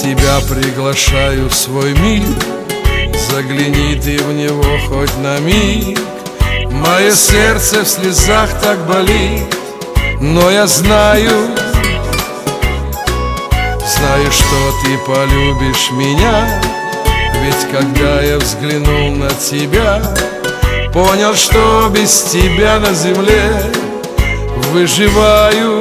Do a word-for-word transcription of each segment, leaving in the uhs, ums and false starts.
тебя приглашаю в свой мир. Загляни ты в него хоть на миг. Мое сердце в слезах так болит, но я знаю, знаю, что ты полюбишь меня. Ведь когда я взглянул на тебя, понял, что без тебя на земле выживаю.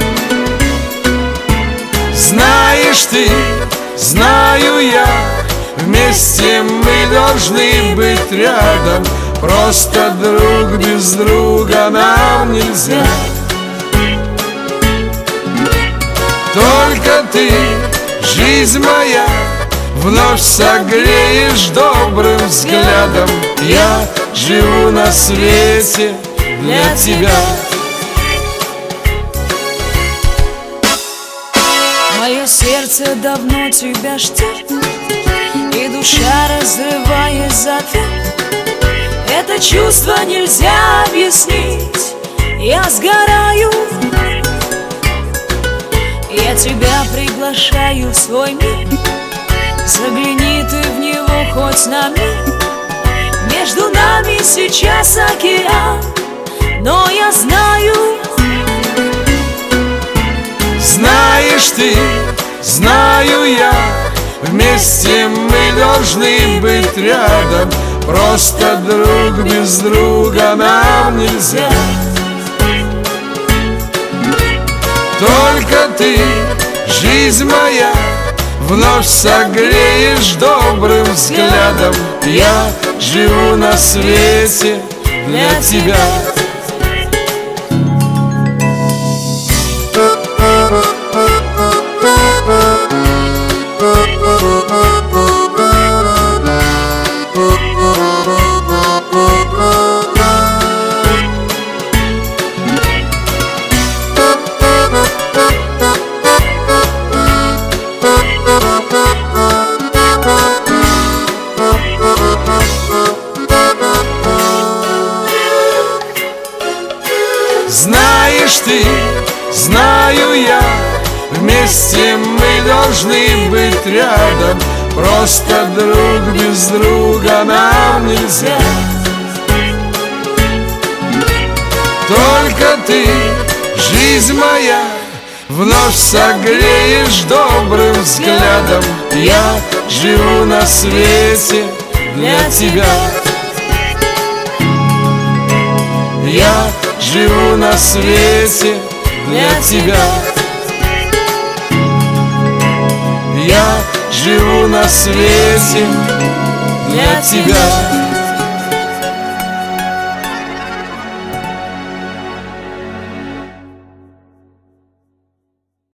Знаешь ты, знаю я, вместе мы должны быть рядом. Просто друг без друга нам нельзя. Только ты, жизнь моя, вновь согреешь добрым взглядом. Я живу на свете для тебя. Мое сердце давно тебя ждет, и душа, разрываясь за ответ. Это чувство нельзя объяснить, я сгораю. Я тебя приглашаю в свой мир. Загляни ты в него хоть на миг. Между нами сейчас океан, но я знаю. Знаешь ты, знаю я, вместе мы должны быть рядом. Просто друг без друга нам нельзя. Только ты, жизнь моя, вновь согреешь добрым взглядом. Я живу на свете для тебя. Знаешь ты, знаю я, вместе мы должны быть рядом. Просто друг без друга нам нельзя. Только ты, жизнь моя, вновь согреешь добрым взглядом. Я живу на свете для тебя. Я живу на свете для тебя. Я живу на свете для тебя.